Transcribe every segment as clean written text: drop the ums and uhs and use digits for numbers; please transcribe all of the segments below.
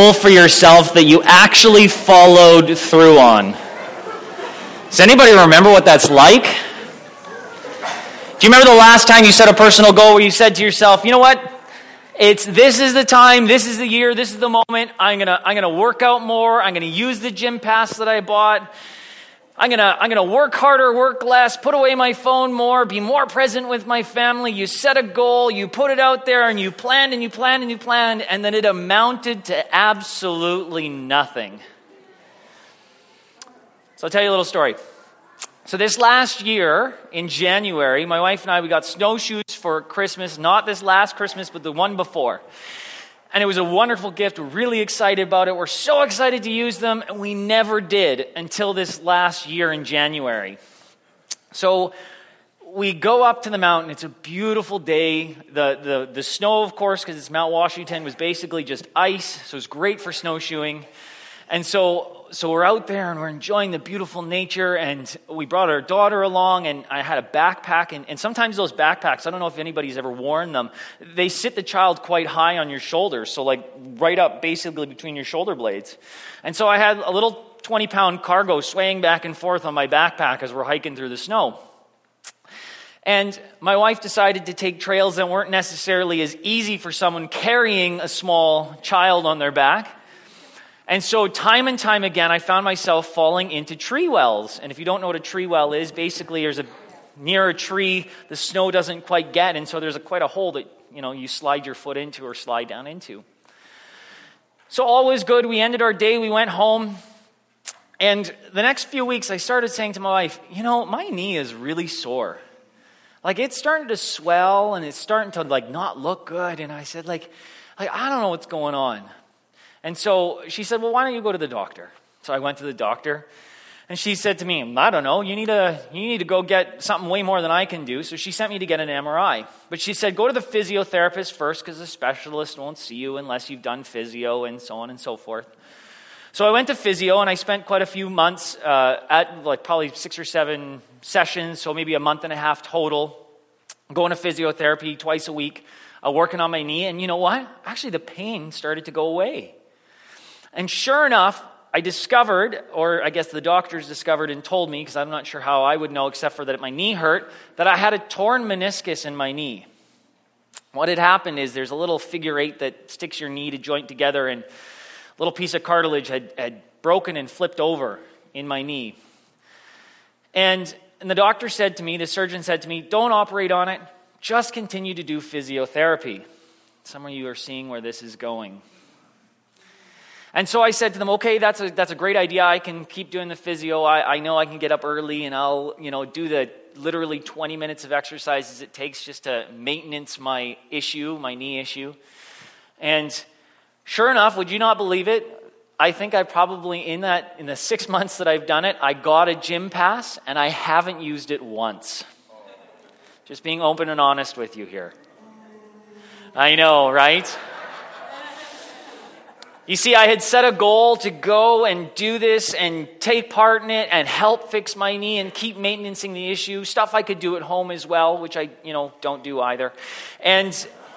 goal for yourself that you actually followed through on? Does anybody remember what that's like? Do you remember the last time you set a personal goal where you said to yourself, you know what? This is the time, this is the year, this is the moment. I'm gonna work out more. I'm gonna use the gym pass that I bought. I'm gonna work harder, work less, put away my phone more, be more present with my family. You set a goal, you put it out there, and you planned and you planned and you planned, and then it amounted to absolutely nothing. So I'll tell you a little story. So this last year, in January, my wife and I, we got snowshoes for Christmas, not this last Christmas, but the one before. And it was a wonderful gift. We're really excited about it. We're so excited to use them, and we never did until this last year in January. So we go up to the mountain. It's a beautiful day. The snow, of course, because it's Mount Washington, was basically just ice, so it's great for snowshoeing. And so we're out there and we're enjoying the beautiful nature, and we brought our daughter along, and I had a backpack, and sometimes those backpacks, I don't know if anybody's ever worn them, they sit the child quite high on your shoulders, so like right up basically between your shoulder blades. And so I had a little 20-pound cargo swaying back and forth on my backpack as we're hiking through the snow. And my wife decided to take trails that weren't necessarily as easy for someone carrying a small child on their back. And so time and time again, I found myself falling into tree wells. And if you don't know what a tree well is, basically there's near a tree, the snow doesn't quite get, and so there's quite a hole that, you slide your foot into or slide down into. So all was good. We ended our day. We went home. And the next few weeks, I started saying to my wife, my knee is really sore. Like, it's starting to swell, and it's starting to, not look good. And I said, I don't know what's going on. And so she said, well, why don't you go to the doctor? So I went to the doctor, and she said to me, I don't know, you need to go get something way more than I can do. So she sent me to get an MRI. But she said, go to the physiotherapist first, because the specialist won't see you unless you've done physio and so on and so forth. So I went to physio, and I spent quite a few months at probably 6 or 7 sessions, so maybe a month and a half total, going to physiotherapy twice a week, working on my knee. And you know what? Actually, the pain started to go away. And sure enough, I discovered, or I guess the doctors discovered and told me, because I'm not sure how I would know except for that my knee hurt, that I had a torn meniscus in my knee. What had happened is there's a little figure 8 that sticks your knee to joint together, and a little piece of cartilage had broken and flipped over in my knee. And the doctor said to me, the surgeon said to me, don't operate on it, just continue to do physiotherapy. Some of you are seeing where this is going. And so I said to them, okay, that's a great idea. I can keep doing the physio. I know I can get up early, and I'll do the literally 20 minutes of exercises it takes just to maintenance my knee issue. And sure enough, would you not believe it? I think I probably, in the 6 months that I've done it, I got a gym pass, and I haven't used it once. Just being open and honest with you here. I know, right? You see, I had set a goal to go and do this and take part in it and help fix my knee and keep maintaining the issue. Stuff I could do at home as well, which I, don't do either. And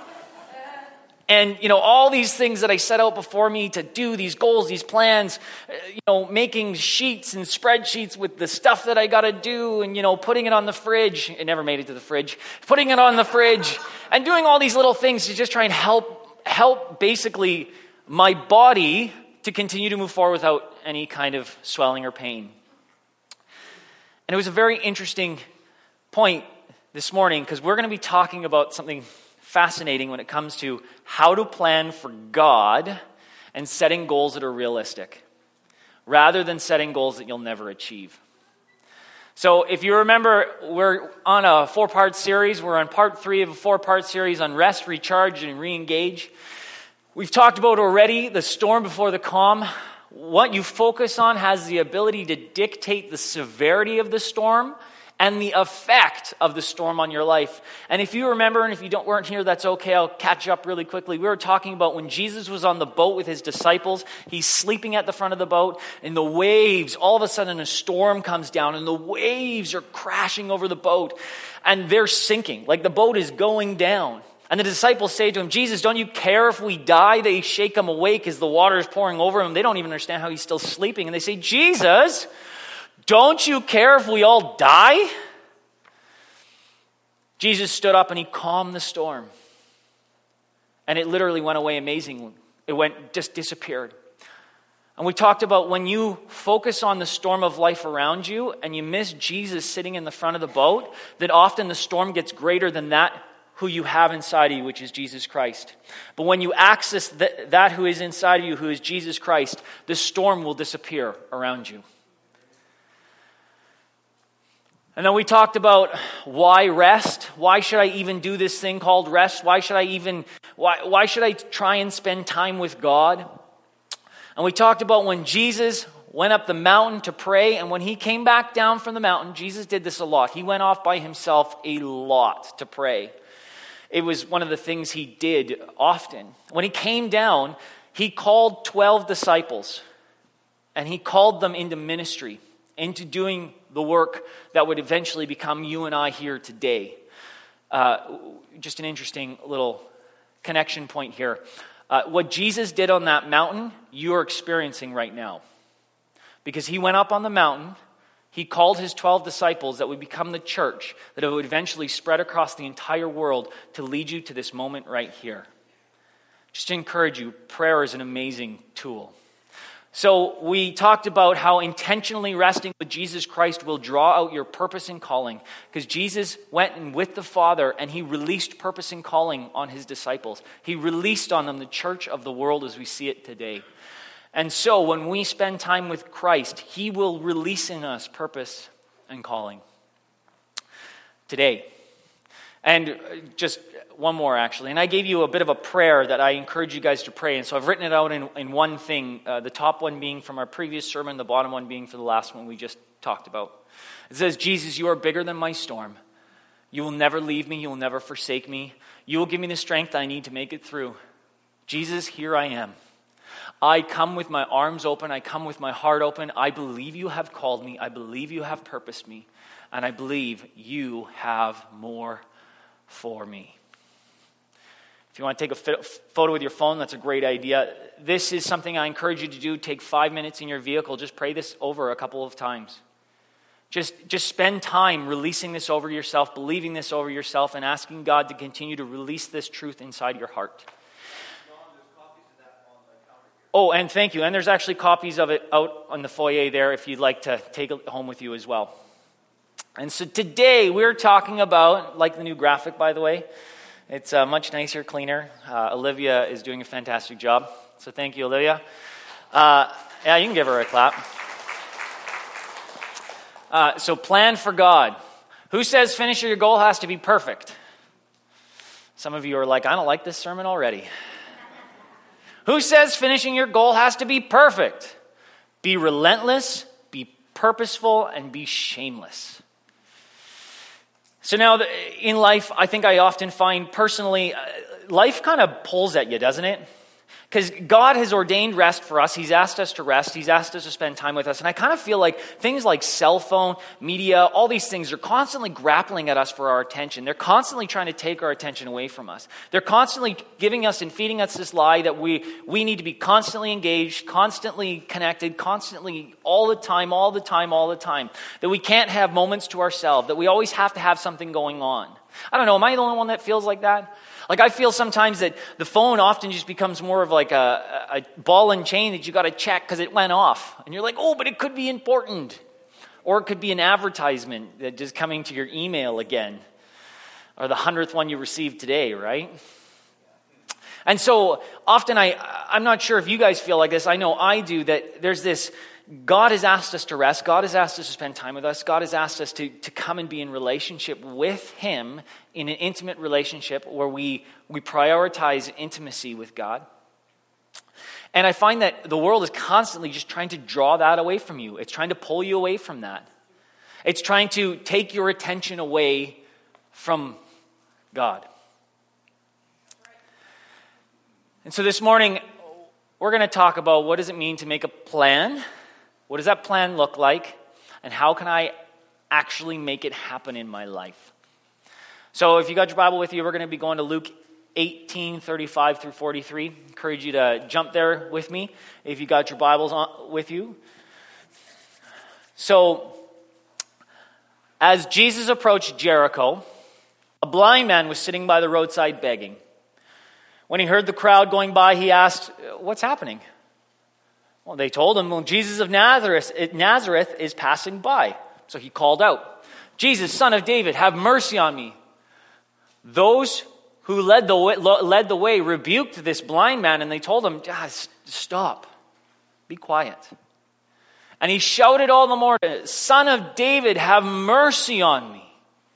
all these things that I set out before me to do, these goals, these plans, making sheets and spreadsheets with the stuff that I got to do and, putting it on the fridge. It never made it to the fridge. Putting it on the fridge and doing all these little things to just try and help basically my body to continue to move forward without any kind of swelling or pain. And it was a very interesting point this morning, because we're going to be talking about something fascinating when it comes to how to plan for God and setting goals that are realistic, rather than setting goals that you'll never achieve. So if you remember, we're on a 4-part series. We're on part 3 of a 4-part series on rest, recharge, and re-engage. We've talked about already the storm before the calm. What you focus on has the ability to dictate the severity of the storm and the effect of the storm on your life. And if you remember, and if you weren't here, that's okay. I'll catch you up really quickly. We were talking about when Jesus was on the boat with his disciples. He's sleeping at the front of the boat, and the waves, all of a sudden a storm comes down, and the waves are crashing over the boat, and they're sinking. Like the boat is going down. And the disciples say to him, Jesus, don't you care if we die? They shake him awake as the water is pouring over him. They don't even understand how he's still sleeping. And they say, Jesus, don't you care if we all die? Jesus stood up and he calmed the storm. And it literally went away amazingly. It just disappeared. And we talked about when you focus on the storm of life around you and you miss Jesus sitting in the front of the boat, that often the storm gets greater than that who you have inside of you, which is Jesus Christ. But when you access that who is inside of you, who is Jesus Christ, the storm will disappear around you. And then we talked about why rest. Why should I even do this thing called rest? Why should I try and spend time with God? And we talked about when Jesus went up the mountain to pray, and when he came back down from the mountain, Jesus did this a lot. He went off by himself a lot to pray. It was one of the things he did often. When he came down, he called 12 disciples, and he called them into ministry, into doing the work that would eventually become you and I here today. Just an interesting little connection point here. What Jesus did on that mountain, you're experiencing right now. Because he went up on the mountain, he called his 12 disciples that would become the church, that it would eventually spread across the entire world to lead you to this moment right here. Just to encourage you, prayer is an amazing tool. So we talked about how intentionally resting with Jesus Christ will draw out your purpose and calling. Because Jesus went in with the Father and he released purpose and calling on his disciples. He released on them the church of the world as we see it today. And so when we spend time with Christ, he will release in us purpose and calling. Today. And just one more, actually. And I gave you a bit of a prayer that I encourage you guys to pray. And so I've written it out in one thing, the top one being from our previous sermon, the bottom one being for the last one we just talked about. It says, Jesus, you are bigger than my storm. You will never leave me. You will never forsake me. You will give me the strength I need to make it through. Jesus, here I am. I come with my arms open. I come with my heart open. I believe you have called me. I believe you have purposed me. And I believe you have more for me. If you want to take a photo with your phone, that's a great idea. This is something I encourage you to do. Take 5 minutes in your vehicle. Just pray this over a couple of times. Just spend time releasing this over yourself, believing this over yourself, and asking God to continue to release this truth inside your heart. Oh, and thank you. And there's actually copies of it out on the foyer there if you'd like to take it home with you as well. And so today we're talking about, like the new graphic, by the way, it's much nicer, cleaner. Olivia is doing a fantastic job. So thank you, Olivia. Yeah, you can give her a clap. So plan for God. Who says finishing your goal has to be perfect? Some of you are like, I don't like this sermon already. Who says finishing your goal has to be perfect? Be relentless, be purposeful, and be shameless. So now, in life, I think I often find personally, life kind of pulls at you, doesn't it? Because God has ordained rest for us. He's asked us to rest. He's asked us to spend time with us. And I kind of feel like things like cell phone, media, all these things are constantly grappling at us for our attention. They're constantly trying to take our attention away from us. They're constantly giving us and feeding us this lie that we need to be constantly engaged, constantly connected, constantly all the time. That we can't have moments to ourselves, that we always have to have something going on. I don't know, am I the only one that feels like that? Like I feel sometimes that the phone often just becomes more of like a ball and chain that you got to check because it went off. And you're like, oh, but it could be important. Or it could be an advertisement that just coming to your email again. Or the 100th one you received today, right? And so often I'm not sure if you guys feel like this. I know I do, that there's this, God has asked us to rest. God has asked us to spend time with us. God has asked us to come and be in relationship with Him, in an intimate relationship where we prioritize intimacy with God. And I find that the world is constantly just trying to draw that away from you. It's trying to pull you away from that. It's trying to take your attention away from God. And so this morning, we're going to talk about what does it mean to make a plan. What does that plan look like? And how can I actually make it happen in my life? So if you got your Bible with you, we're going to be going to Luke 18:35 through 43. Encourage you to jump there with me if you got your Bibles with you. So, as Jesus approached Jericho, a blind man was sitting by the roadside begging. When he heard the crowd going by, he asked, "What's happening?" Well, they told him, "Well, Jesus of Nazareth is passing by." So he called out, "Jesus, Son of David, have mercy on me." Those who led the way rebuked this blind man, and they told him, "Stop, be quiet." And he shouted all the more, "Son of David, have mercy on me."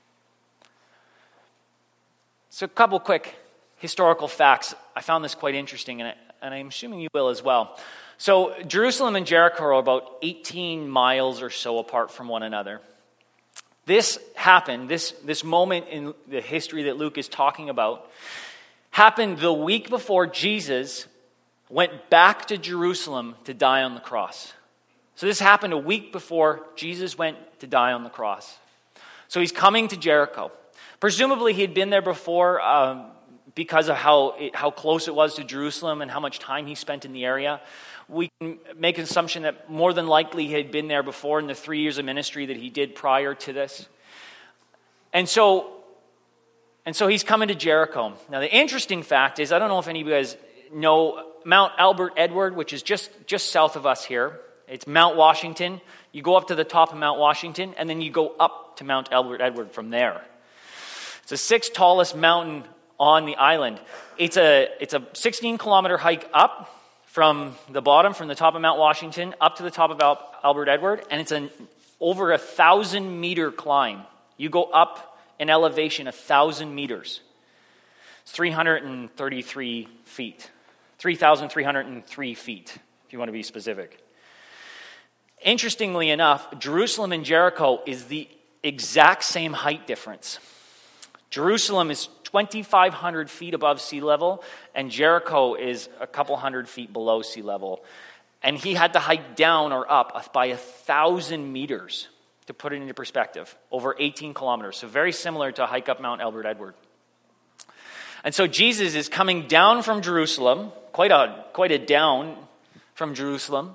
So a couple quick historical facts. I found this quite interesting, and I'm assuming you will as well. So Jerusalem and Jericho are about 18 miles or so apart from one another. This happened, this moment in the history that Luke is talking about, happened the week before Jesus went back to Jerusalem to die on the cross. So this happened a week before Jesus went to die on the cross. So he's coming to Jericho. Presumably he had been there before because of how close it was to Jerusalem and how much time he spent in the area. We can make an assumption that more than likely he had been there before in the 3 years of ministry that he did prior to this. And so he's coming to Jericho. Now the interesting fact is, I don't know if any of you guys know Mount Albert Edward, which is just south of us here. It's Mount Washington. You go up to the top of Mount Washington, and then you go up to Mount Albert Edward from there. It's the 6th tallest mountain on the island. It's a 16-kilometer hike up from the bottom, from the top of Mount Washington, up to the top of Albert Edward, and it's an over 1,000-meter climb. You go up in elevation 1,000 meters. It's 333 feet. 3,303 feet, if you want to be specific. Interestingly enough, Jerusalem and Jericho is the exact same height difference. Jerusalem is 2,500 feet above sea level, and Jericho is a couple hundred feet below sea level. And he had to hike down or up by 1,000 meters, to put it into perspective, over 18 kilometers. So very similar to a hike up Mount Albert Edward. And so Jesus is coming down from Jerusalem, quite a down from Jerusalem,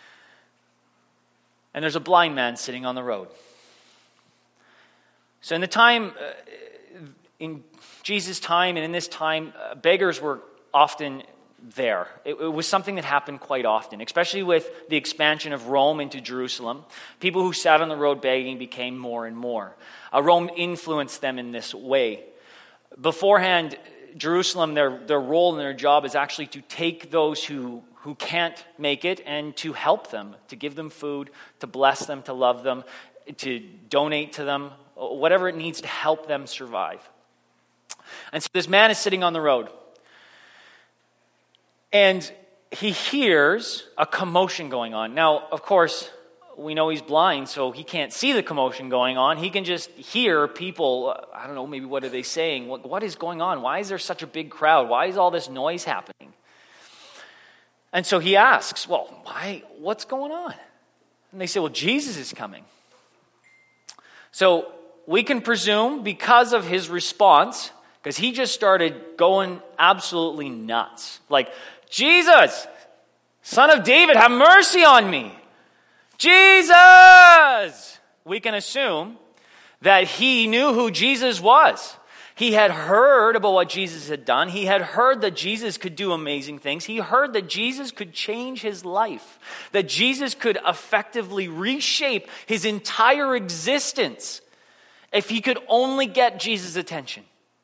and there's a blind man sitting on the road. So in Jesus' time and in this time, beggars were often there. It was something that happened quite often, especially with the expansion of Rome into Jerusalem. People who sat on the road begging became more and more. Rome influenced them in this way. Beforehand, Jerusalem, their role and their job is actually to take those who can't make it and to help them, to give them food, to bless them, to love them, to donate to them, whatever it needs to help them survive. And so this man is sitting on the road, and he hears a commotion going on. Now, of course, we know he's blind, so he can't see the commotion going on. He can just hear people, I don't know, maybe what are they saying? What is going on? Why is there such a big crowd? Why is all this noise happening? And so he asks, well, why? What's going on? And they say, well, Jesus is coming. So we can presume because of his response, because he just started going absolutely nuts. Like, Jesus, Son of David, have mercy on me. Jesus! We can assume that he knew who Jesus was. He had heard about what Jesus had done. He had heard that Jesus could do amazing things. He heard that Jesus could change his life, that Jesus could effectively reshape his entire existence if he could only get Jesus' attention.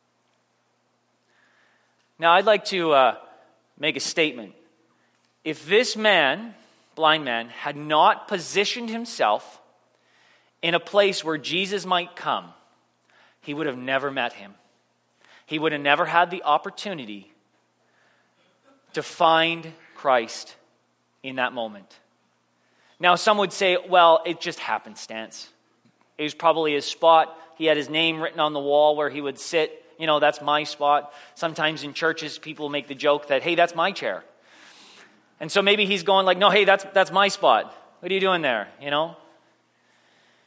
Now, I'd like to make a statement. If this man, blind man, had not positioned himself in a place where Jesus might come, he would have never met him. He would have never had the opportunity to find Christ in that moment. Now, some would say, well, it just happenstance. It was probably his spot. He had his name written on the wall where he would sit. You know, that's my spot. Sometimes in churches, people make the joke that, hey, that's my chair. And so maybe he's going like, no, hey, that's my spot. What are you doing there? You know?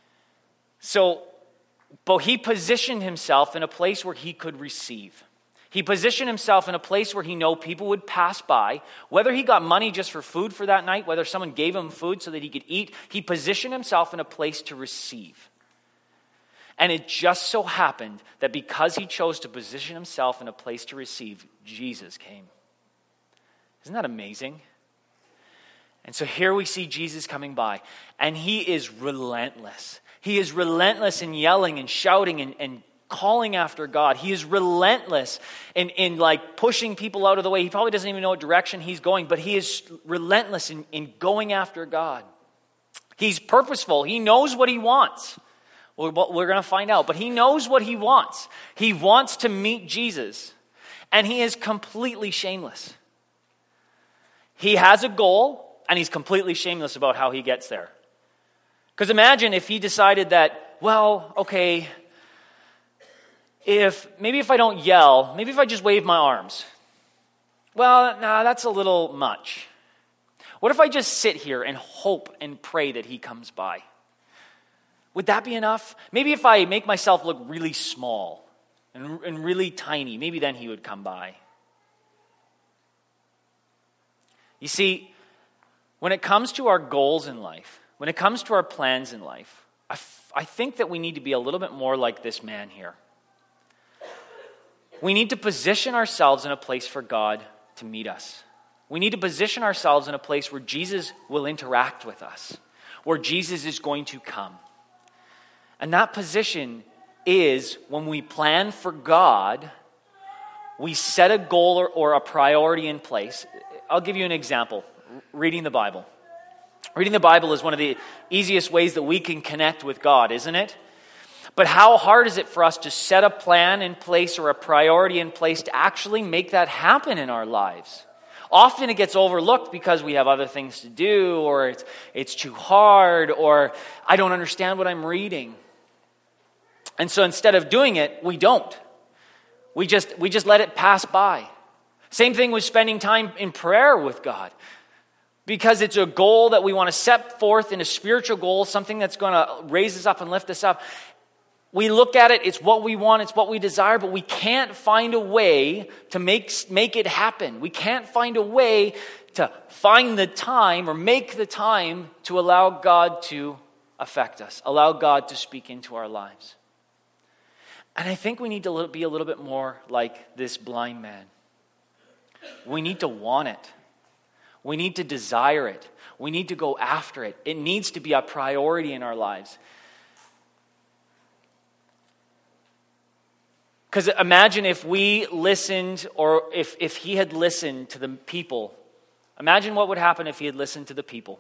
So, but he positioned himself in a place where he could receive. He positioned himself in a place where he knew people would pass by. Whether he got money just for food for that night, whether someone gave him food so that he could eat, he positioned himself in a place to receive. And it just so happened that because he chose to position himself in a place to receive, Jesus came. Isn't that amazing? And so here we see Jesus coming by, and he is relentless. He is relentless in yelling and shouting and calling after God. He is relentless in like pushing people out of the way. He probably doesn't even know what direction he's going, but he is relentless in going after God. He's purposeful. He knows what he wants. Well, we're going to find out, but he knows what he wants. He wants to meet Jesus, and he is completely shameless. He has a goal, and he's completely shameless about how he gets there. Because imagine if he decided that, well, okay, maybe if I don't yell, maybe if I just wave my arms. Well, nah, that's a little much. What if I just sit here and hope and pray that he comes by? Would that be enough? Maybe if I make myself look really small and really tiny, maybe then he would come by. You see, when it comes to our goals in life, when it comes to our plans in life, I think that we need to be a little bit more like this man here. We need to position ourselves in a place for God to meet us. We need to position ourselves in a place where Jesus will interact with us, where Jesus is going to come. And that position is when we plan for God, we set a goal or a priority in place. I'll give you an example. Reading the Bible. Reading the Bible is one of the easiest ways that we can connect with God, isn't it? But how hard is it for us to set a plan in place or a priority in place to actually make that happen in our lives? Often it gets overlooked because we have other things to do, or it's too hard, or I don't understand what I'm reading. And so instead of doing it, we don't. We just let it pass by. Same thing with spending time in prayer with God. Because it's a goal that we want to set forth in a spiritual goal, something that's going to raise us up and lift us up. We look at it, it's what we want, it's what we desire, but we can't find a way to make it happen. We can't find a way to find the time or make the time to allow God to affect us, allow God to speak into our lives. And I think we need to be a little bit more like this blind man. We need to want it. We need to desire it. We need to go after it. It needs to be a priority in our lives. Because imagine if we listened, or if he had listened to the people. Imagine what would happen if he had listened to the people.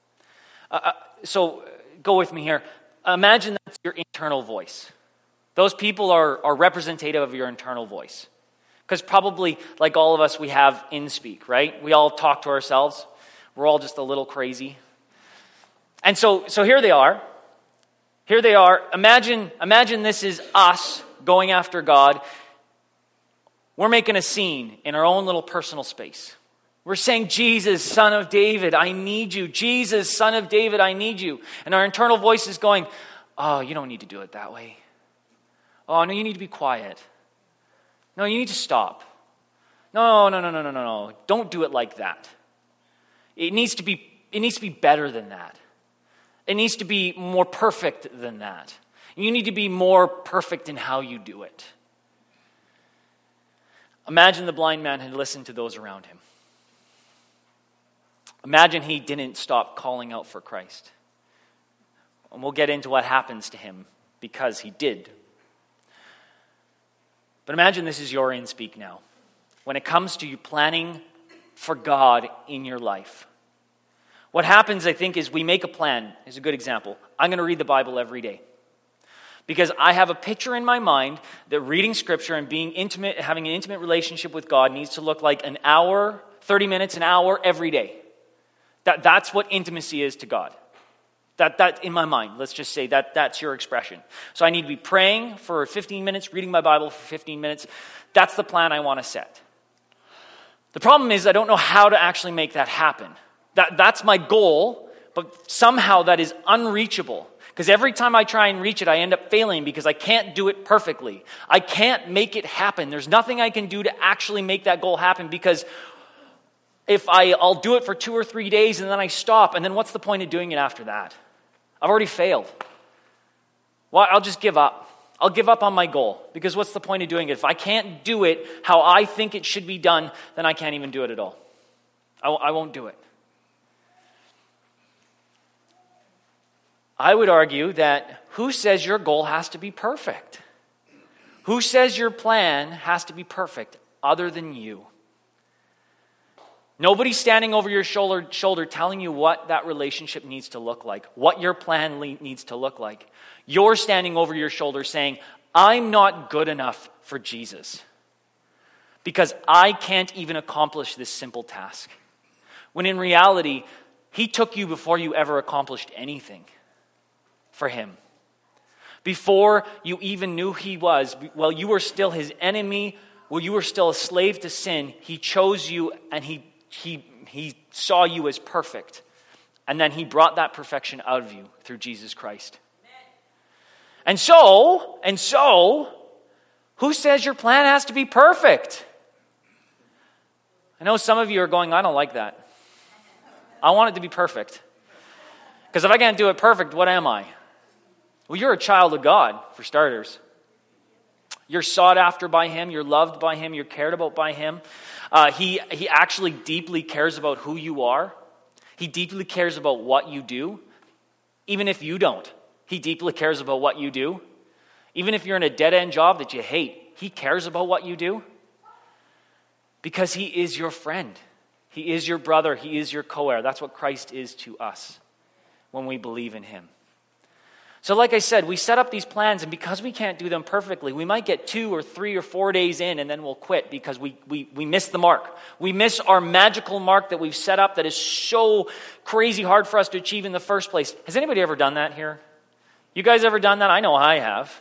So go with me here. Imagine that's your internal voice. Those people are representative of your internal voice. Because probably, like all of us, we have in-speak, right? We all talk to ourselves. We're all just a little crazy. And so here they are. Here they are. Imagine this is us going after God. We're making a scene in our own little personal space. We're saying, Jesus, Son of David, I need you. Jesus, Son of David, I need you. And our internal voice is going, oh, you don't need to do it that way. Oh, no, you need to be quiet. No, you need to stop. No. Don't do it like that. It needs to be better than that. It needs to be more perfect than that. You need to be more perfect in how you do it. Imagine the blind man had listened to those around him. Imagine he didn't stop calling out for Christ. And we'll get into what happens to him because he did. But imagine this is your in-speak now. When it comes to you planning for God in your life. What happens, I think, is we make a plan. Here's a good example. I'm going to read the Bible every day. Because I have a picture in my mind that reading Scripture and being intimate, having an intimate relationship with God needs to look like an hour, 30 minutes, an hour every day. That's what intimacy is to God. That in my mind, let's just say that's your expression. So I need to be praying for 15 minutes, reading my Bible for 15 minutes. That's the plan I want to set. The problem is I don't know how to actually make that happen. That's my goal, but somehow that is unreachable. Because every time I try and reach it, I end up failing because I can't do it perfectly. I can't make it happen. There's nothing I can do to actually make that goal happen, because if I'll do it for 2 or 3 days and then I stop, and then what's the point of doing it after that? I've already failed. Well, I'll just give up. I'll give up on my goal, because what's the point of doing it? If I can't do it how I think it should be done, then I can't even do it at all. I won't do it. I would argue that who says your goal has to be perfect? Who says your plan has to be perfect other than you? Nobody's standing over your shoulder telling you what that relationship needs to look like, what your plan needs to look like. You're standing over your shoulder saying, I'm not good enough for Jesus because I can't even accomplish this simple task. When in reality, he took you before you ever accomplished anything for him. Before you even knew he was, while you were still his enemy, while you were still a slave to sin, he chose you and he saw you as perfect. And then he brought that perfection out of you through Jesus Christ. And so, who says your plan has to be perfect? I know some of you are going, I don't like that. I want it to be perfect. Because if I can't do it perfect, what am I? Well, you're a child of God, for starters. You're sought after by him. You're loved by him. You're cared about by him. He actually deeply cares about who you are. He deeply cares about what you do. Even if you don't, he deeply cares about what you do. Even if you're in a dead-end job that you hate, he cares about what you do. Because he is your friend. He is your brother. He is your co-heir. That's what Christ is to us when we believe in him. So like I said, we set up these plans, and because we can't do them perfectly, we might get 2 or 3 or 4 days in, and then we'll quit because we miss the mark. We miss our magical mark that we've set up that is so crazy hard for us to achieve in the first place. Has anybody ever done that here? You guys ever done that? I know I have.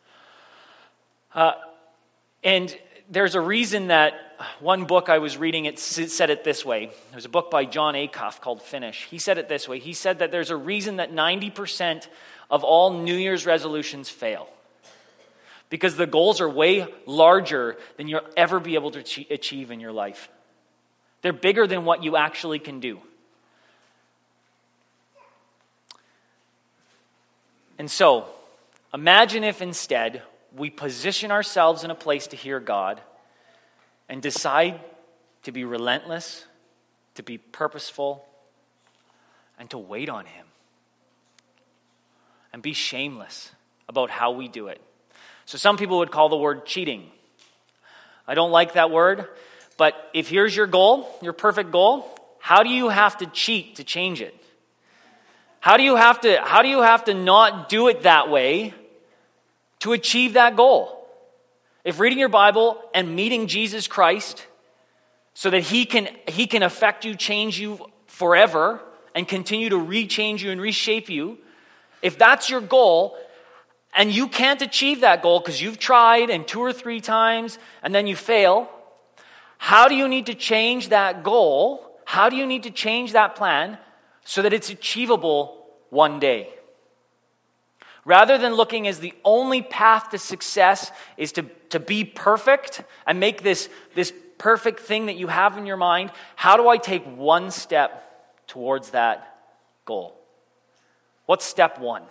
And there's a reason that one book I was reading, it said it this way. There's a book by John Acuff called Finish. He said it this way. He said that there's a reason that 90% of all New Year's resolutions fail. Because the goals are way larger than you'll ever be able to achieve in your life. They're bigger than what you actually can do. And so, imagine if instead we position ourselves in a place to hear God and decide to be relentless, to be purposeful, and to wait on him. And be shameless about how we do it. So some people would call the word cheating. I don't like that word, but if here's your goal, your perfect goal, how do you have to cheat to change it? How do you have to not do it that way to achieve that goal? If reading your Bible and meeting Jesus Christ so that he can affect you, change you forever, and continue to rechange you and reshape you, if that's your goal, and you can't achieve that goal because you've tried and 2 or 3 times and then you fail, how do you need to change that goal? How do you need to change that plan so that it's achievable one day? Rather than looking as the only path to success is to be perfect and make this perfect thing that you have in your mind, how do I take one step towards that goal? What's step 1?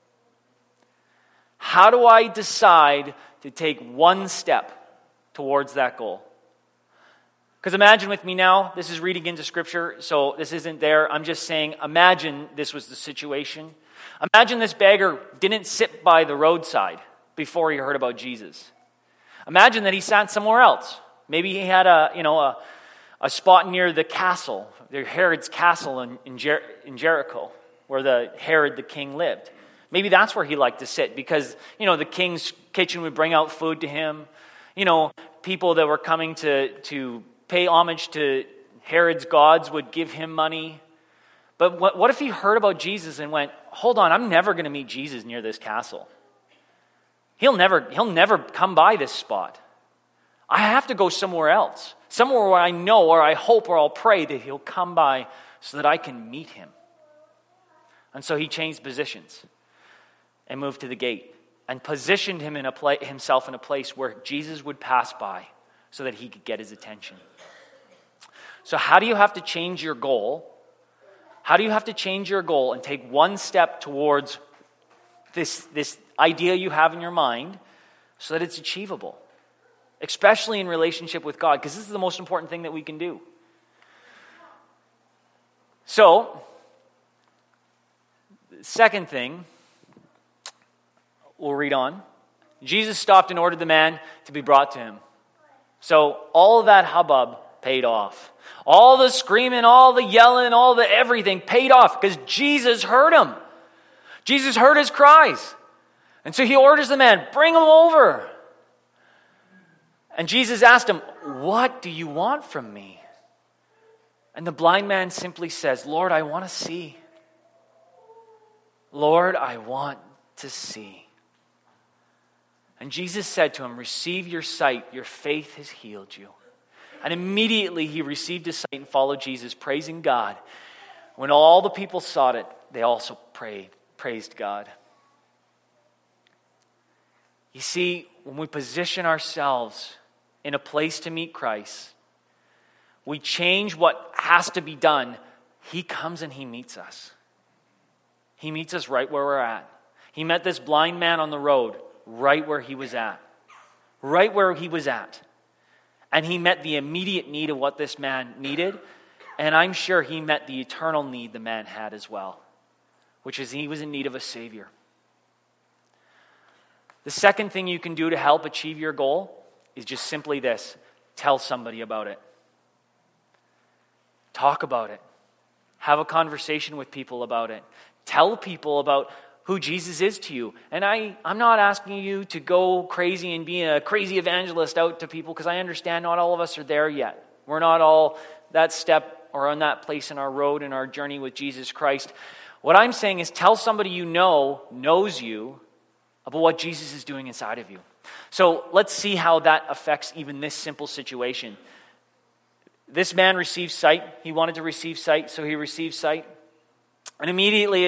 How do I decide to take one step towards that goal? Because imagine with me now, this is reading into Scripture, so this isn't there. I'm just saying, imagine this was the situation. Imagine this beggar didn't sit by the roadside before he heard about Jesus. Imagine that he sat somewhere else. Maybe he had a spot near the castle, Herod's castle in Jericho, where the Herod the king lived. Maybe that's where he liked to sit because, the king's kitchen would bring out food to him. People that were coming to pay homage to Herod's gods would give him money. But what if he heard about Jesus and went, hold on, I'm never going to meet Jesus near this castle. He'll never come by this spot. I have to go somewhere else. Somewhere where I know or I hope or I'll pray that he'll come by so that I can meet him. And so he changed positions. and moved to the gate and positioned himself in a place where Jesus would pass by so that he could get his attention. So how do you have to change your goal? How do you have to change your goal and take one step towards this idea you have in your mind so that it's achievable? Especially in relationship with God, because this is the most important thing that we can do. So, the second thing, we'll read on. Jesus stopped and ordered the man to be brought to him. So, all of that hubbub paid off. All the screaming, all the yelling, all the everything paid off because Jesus heard him. Jesus heard his cries. And so he orders the man, bring him over. And Jesus asked him, what do you want from me? And the blind man simply says, Lord, I want to see. Lord, I want to see. And Jesus said to him, receive your sight, your faith has healed you. And immediately he received his sight and followed Jesus, praising God. When all the people saw it, they also praised God. You see, when we position ourselves in a place to meet Christ, we change what has to be done. He comes and he meets us. He meets us right where we're at. He met this blind man on the road right where he was at. Right where he was at. And he met the immediate need of what this man needed. And I'm sure he met the eternal need the man had as well, which is he was in need of a Savior. The second thing you can do to help achieve your goal is just simply this. Tell somebody about it. Talk about it. Have a conversation with people about it. Tell people about who Jesus is to you. And I'm not asking you to go crazy and be a crazy evangelist out to people, because I understand not all of us are there yet. We're not all that step or on that place in our road, in our journey with Jesus Christ. What I'm saying is tell somebody you know knows you about what Jesus is doing inside of you. So let's see how that affects even this simple situation. This man received sight. He wanted to receive sight, so he received sight. And immediately he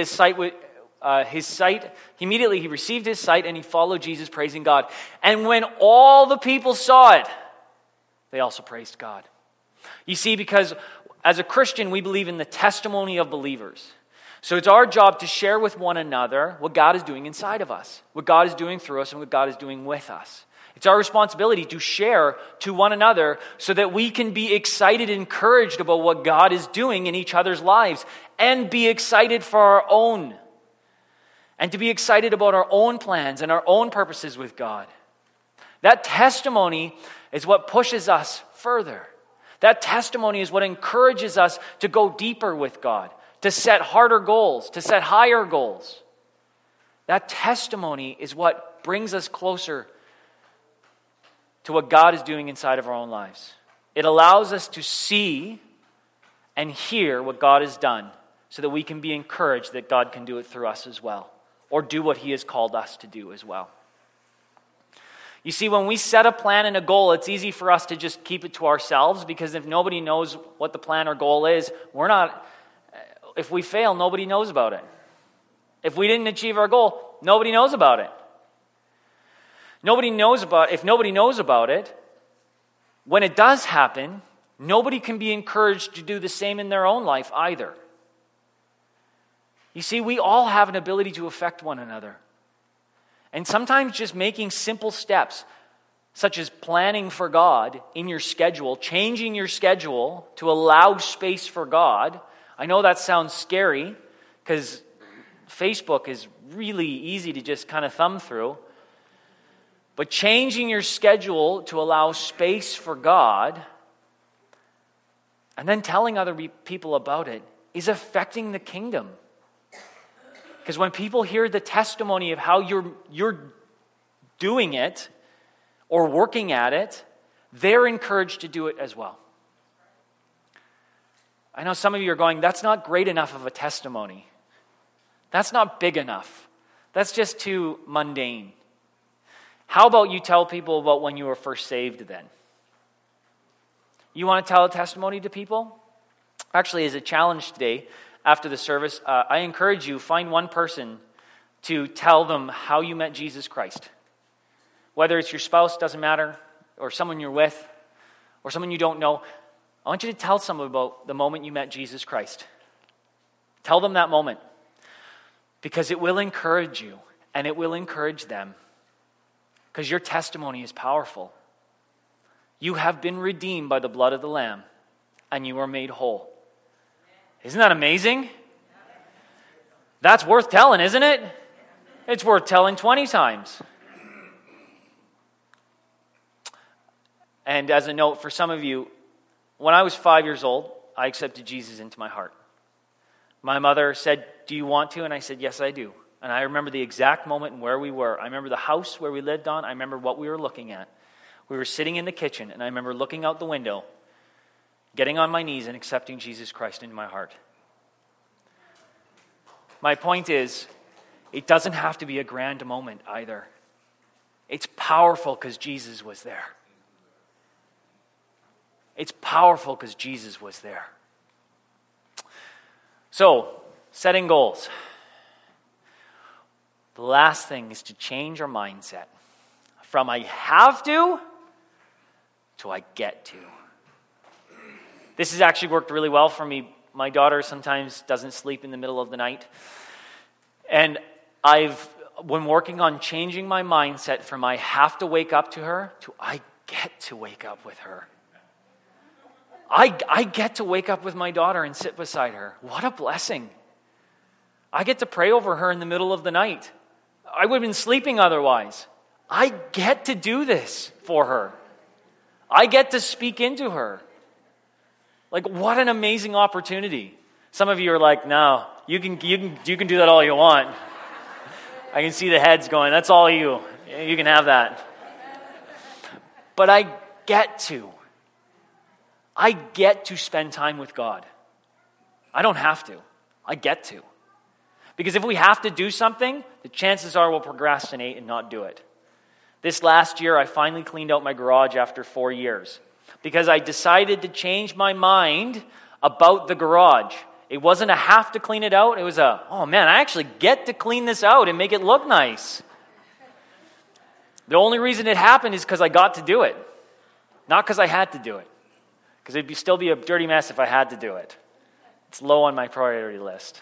received his sight and he followed Jesus, praising God. And when all the people saw it, they also praised God. You see, because as a Christian, we believe in the testimony of believers. So it's our job to share with one another what God is doing inside of us, what God is doing through us, and what God is doing with us. It's our responsibility to share to one another so that we can be excited, encouraged about what God is doing in each other's lives, and be excited for our own. And to be excited about our own plans and our own purposes with God. That testimony is what pushes us further. That testimony is what encourages us to go deeper with God, to set harder goals, to set higher goals. That testimony is what brings us closer to what God is doing inside of our own lives. It allows us to see and hear what God has done so that we can be encouraged that God can do it through us as well, or do what he has called us to do as well. You see, when we set a plan and a goal, it's easy for us to just keep it to ourselves, because if nobody knows what the plan or goal is, if we fail, nobody knows about it. If we didn't achieve our goal, nobody knows about it. If nobody knows about it, when it does happen, nobody can be encouraged to do the same in their own life either. You see, we all have an ability to affect one another. And sometimes just making simple steps, such as planning for God in your schedule, changing your schedule to allow space for God. I know that sounds scary, because Facebook is really easy to just kind of thumb through. But changing your schedule to allow space for God, and then telling other people about it, is affecting the kingdom. Because when people hear the testimony of how you're doing it or working at it, they're encouraged to do it as well. I know some of you are going, that's not great enough of a testimony. That's not big enough. That's just too mundane. How about you tell people about when you were first saved then? You want to tell a testimony to people? Actually, as a challenge today, after the service, I encourage you, find one person to tell them how you met Jesus Christ. Whether it's your spouse, doesn't matter, or someone you're with, or someone you don't know, I want you to tell someone about the moment you met Jesus Christ. Tell them that moment, because it will encourage you, and it will encourage them, because your testimony is powerful. You have been redeemed by the blood of the Lamb, and you are made whole. Isn't that amazing? That's worth telling, isn't it? It's worth telling 20 times. And as a note, for some of you, when I was 5 years old, I accepted Jesus into my heart. My mother said, "Do you want to?" And I said, "Yes, I do." And I remember the exact moment and where we were. I remember the house where we lived on. I remember what we were looking at. We were sitting in the kitchen, and I remember looking out the window, getting on my knees and accepting Jesus Christ into my heart. My point is, it doesn't have to be a grand moment either. It's powerful because Jesus was there. It's powerful because Jesus was there. So, setting goals. The last thing is to change our mindset from I have to I get to. This has actually worked really well for me. My daughter sometimes doesn't sleep in the middle of the night. And I've been working on changing my mindset from I have to wake up to her to I get to wake up with her. I get to wake up with my daughter and sit beside her. What a blessing. I get to pray over her in the middle of the night. I would have been sleeping otherwise. I get to do this for her. I get to speak into her. Like, what an amazing opportunity. Some of you are like, no, you can do that all you want. I can see the heads going, that's all you. You can have that. But I get to spend time with God. I don't have to. I get to. Because if we have to do something, the chances are we'll procrastinate and not do it. This last year, I finally cleaned out my garage after 4 years because I decided to change my mind about the garage. It wasn't a have to clean it out. It was oh man, I actually get to clean this out and make it look nice. The only reason it happened is because I got to do it, not because I had to do it. Because it'd still be a dirty mess if I had to do it. It's low on my priority list.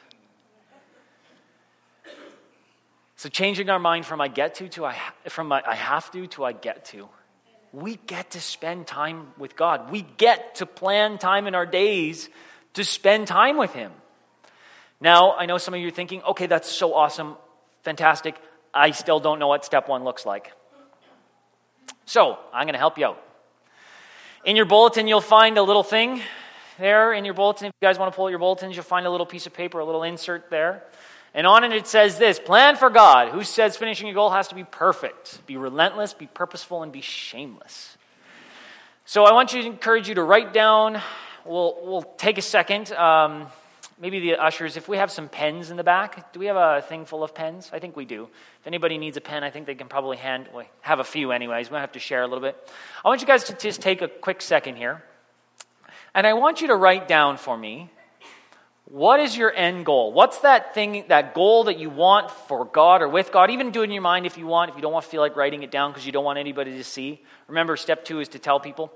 So changing our mind from I get to I have to I get to. We get to spend time with God. We get to plan time in our days to spend time with Him. Now, I know some of you are thinking, okay, that's so awesome, fantastic. I still don't know what step 1 looks like. So, I'm going to help you out. In your bulletin, you'll find a little thing there in your bulletin. If you guys want to pull out your bulletins, you'll find a little piece of paper, a little insert there. And on it says this: plan for God. Who says finishing a goal has to be perfect? Be relentless, be purposeful, and be shameless. So I want to encourage you to write down. We'll take a second. Maybe the ushers, if we have some pens in the back. Do we have a thing full of pens? I think we do. If anybody needs a pen, I think they can probably have a few anyways. We might have to share a little bit. I want you guys to just take a quick second here. And I want you to write down for me, what is your end goal? What's that thing, that goal that you want for God or with God? Even do it in your mind if you want. If you don't want to feel like writing it down because you don't want anybody to see. Remember, step 2 is to tell people.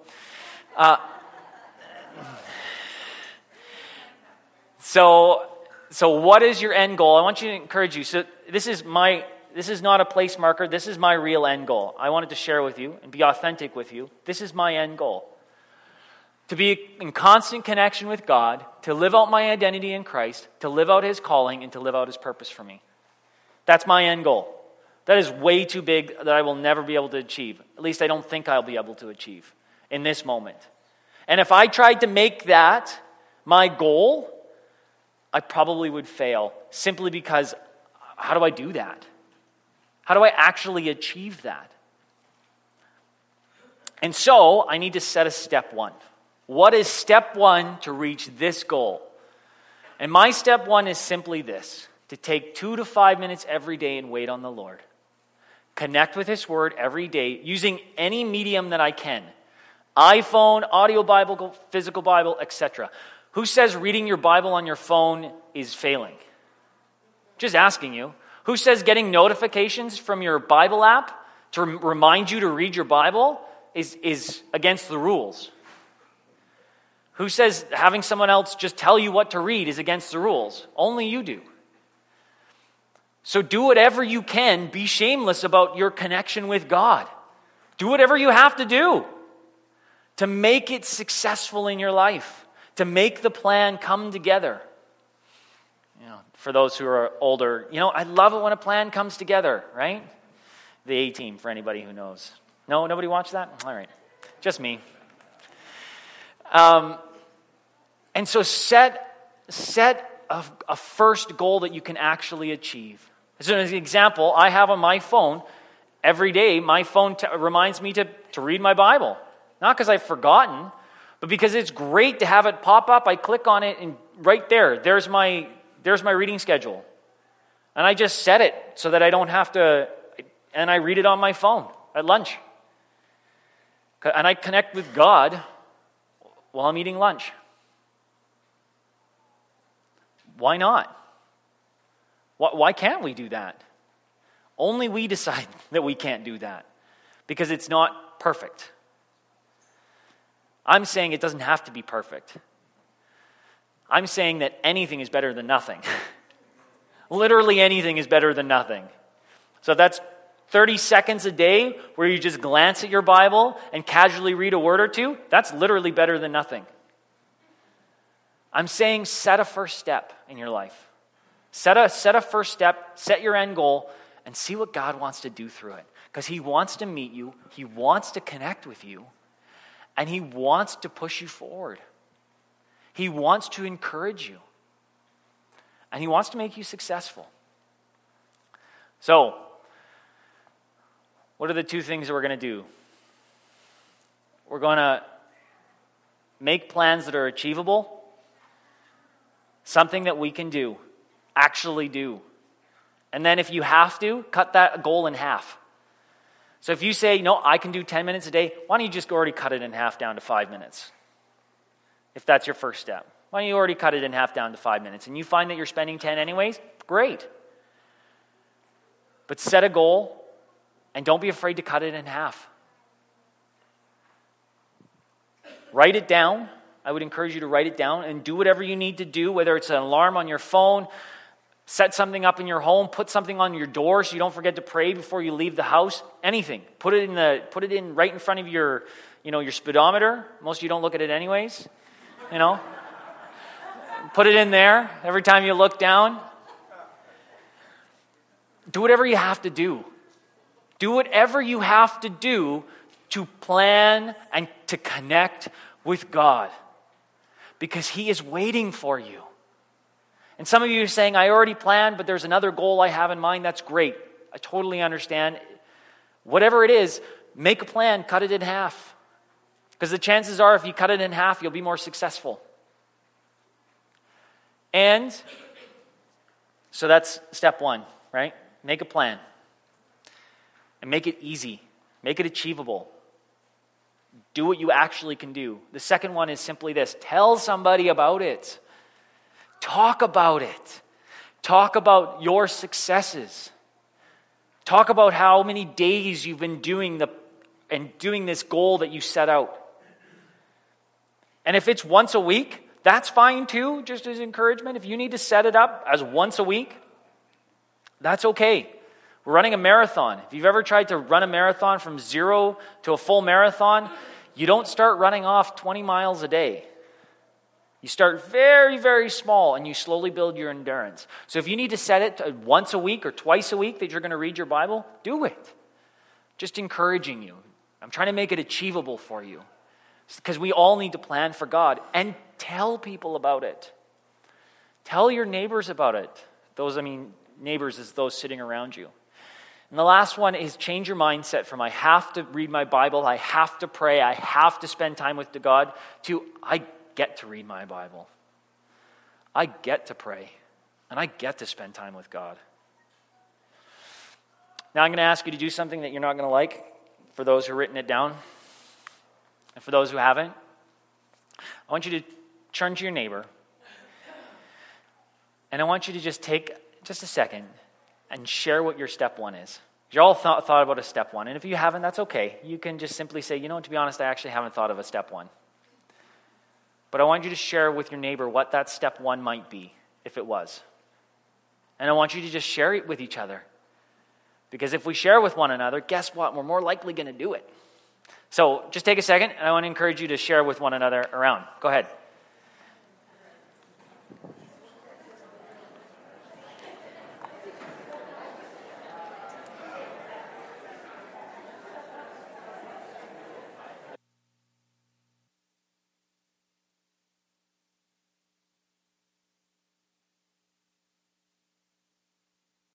So what is your end goal? I want you to encourage you. So this is not a place marker. This is my real end goal. I wanted to share with you and be authentic with you. This is my end goal. To be in constant connection with God, to live out my identity in Christ, to live out His calling, and to live out His purpose for me. That's my end goal. That is way too big that I will never be able to achieve. At least I don't think I'll be able to achieve in this moment. And if I tried to make that my goal, I probably would fail, simply because how do I do that? How do I actually achieve that? And so I need to set a step 1. What is step 1 to reach this goal? And my step 1 is simply this: to take 2 to 5 minutes every day and wait on the Lord. Connect with His Word every day using any medium that I can. iPhone, audio Bible, physical Bible, etc. Who says reading your Bible on your phone is failing? Just asking you. Who says getting notifications from your Bible app to remind you to read your Bible is against the rules? Who says having someone else just tell you what to read is against the rules? Only you do. So do whatever you can. Be shameless about your connection with God. Do whatever you have to do to make it successful in your life, to make the plan come together. For those who are older, I love it when a plan comes together, right? The A-Team, for anybody who knows. No, nobody watched that? All right. Just me. And so set a first goal that you can actually achieve. So as an example, I have on my phone, every day, my phone reminds me to read my Bible. Not because I've forgotten, but because it's great to have it pop up. I click on it, and right there's my reading schedule. And I just set it so that I don't have to, and I read it on my phone at lunch. And I connect with God while I'm eating lunch. Why not? Why can't we do that? Only we decide that we can't do that because it's not perfect. I'm saying it doesn't have to be perfect. I'm saying that anything is better than nothing. Literally anything is better than nothing. So if that's 30 seconds a day where you just glance at your Bible and casually read a word or two, that's literally better than nothing. I'm saying set a first step in your life. Set a first step, set your end goal, and see what God wants to do through it. Because He wants to meet you, He wants to connect with you, and He wants to push you forward. He wants to encourage you. And He wants to make you successful. So, what are the two things that we're going to do? We're going to make plans that are achievable, something that we can do, actually do. And then if you have to, cut that goal in half. So if you say, I can do 10 minutes a day, why don't you just already cut it in half down to 5 minutes? If that's your first step. Why don't you already cut it in half down to 5 minutes? And you find that you're spending 10 anyways? Great. But set a goal and don't be afraid to cut it in half. Write it down. I would encourage you to write it down and do whatever you need to do, whether it's an alarm on your phone, set something up in your home, put something on your door so you don't forget to pray before you leave the house. Anything. Put it in right in front of your speedometer. Most of you don't look at it anyways. Put it in there every time you look down. Do whatever you have to do. Do whatever you have to do to plan and to connect with God. Because He is waiting for you. And some of you are saying, I already planned, but there's another goal I have in mind. That's great. I totally understand. Whatever it is, make a plan, cut it in half. Because the chances are if you cut it in half, you'll be more successful. And so that's step one, right? Make a plan. And make it easy. Make it achievable. Do what you actually can do. The second one is simply this. Tell somebody about it. Talk about it. Talk about your successes. Talk about how many days you've been doing this goal that you set out. And if it's once a week, that's fine too, just as encouragement. If you need to set it up as once a week, that's okay. We're running a marathon. If you've ever tried to run a marathon from 0 to a full marathon, you don't start running off 20 miles a day. You start very, very small and you slowly build your endurance. So if you need to set it to once a week or twice a week that you're going to read your Bible, do it. Just encouraging you. I'm trying to make it achievable for you. Because we all need to plan for God and tell people about it. Tell your neighbors about it. Neighbors is those sitting around you. And the last one is change your mindset from I have to read my Bible, I have to pray, I have to spend time with God, to I get to read my Bible. I get to pray. And I get to spend time with God. Now I'm going to ask you to do something that you're not going to like for those who've written it down. And for those who haven't, I want you to turn to your neighbor. And I want you to just take just a second and share what your step one is. You all thought about a step one, and if you haven't, that's okay. You can just simply say, to be honest, I actually haven't thought of a step one. But I want you to share with your neighbor what that step one might be, if it was. And I want you to just share it with each other. Because if we share with one another, guess what? We're more likely going to do it. So just take a second, and I want to encourage you to share with one another around. Go ahead.